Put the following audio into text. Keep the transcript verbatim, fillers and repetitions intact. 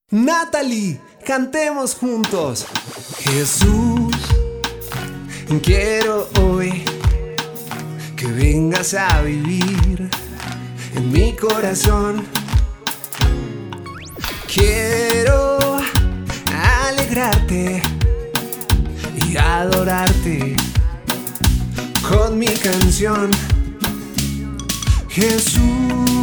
Natalie, cantemos juntos. Jesús, quiero hoy que vengas a vivir en mi corazón. Quiero alegrarte y adorarte con mi canción. Jesús,